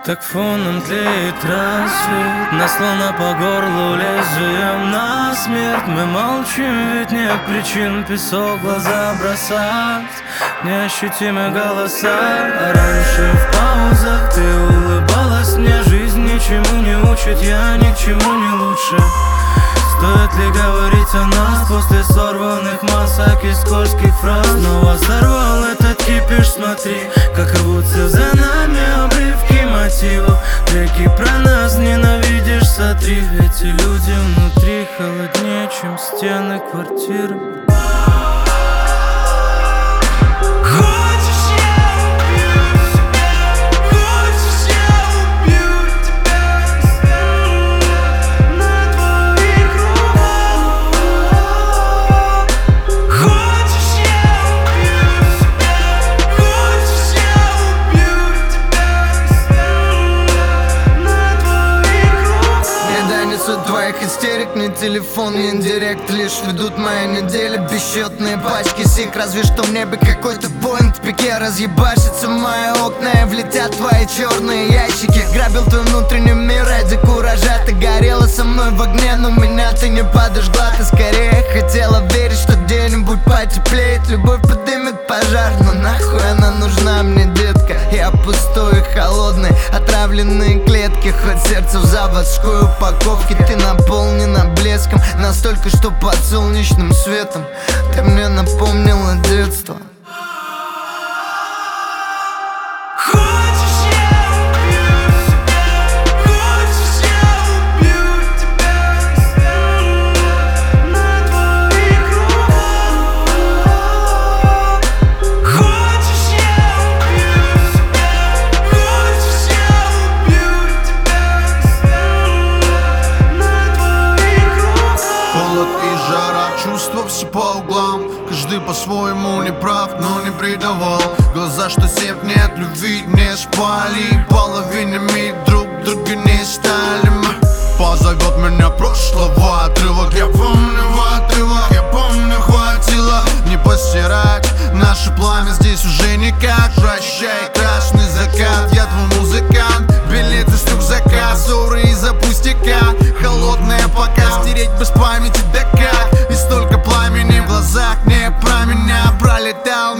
Так фоном тлеет рассвет, нас словно по горлу лезвием на смерть. Мы молчим, ведь нет причин песок в глаза бросать. Неощутимые голоса, а раньше в паузах ты улыбалась мне. Жизнь ничему не учит, я ни к чему не лучше. Стоит ли говорить о нас после сорванных масок и скользких фраз? Снова сорвал этот кипиш, смотри, как рвутся за нами обрывки мотивов. Треки про нас ненавидишь, сотри. Эти люди внутри холоднее, чем стены квартиры. Твоих истерик, не телефон, не директ. Лишь ведут мои недели бесчетные пачки сик. Разве что в небе какой-то Боинг в пике разъебашится в мои окна и влетят твои черные ящики. Грабил твой внутренний мир ради куража. Ты горела со мной в огне, но меня ты не подожгла. Ты скорее хотела верить, что где-нибудь потеплеет. Любовь подымет пожар, но нахуй она нужна мне, детка? Я пустой и холодный, отравленные клетки. Хоть сердце в заводской упаковке, ты наполнена блеском настолько, что под солнечным светом ты мне напомнила детство. Чувства все по углам, каждый по-своему не прав, но не предавал. Глаза, что сев нет любви, не спали. Половинами друг друга не стали мы. Позовет меня прошлого отрывок. Я помню в отрывах, я помню, хватило не постирать наше пламя здесь уже никак. Прощай, красный закат, я твой музыкант. Билеты с рюкзака, ссоры из-за пустяка. Холодная пока, стереть без памяти, да как? И столько пламени в глазах, не про меня пролетал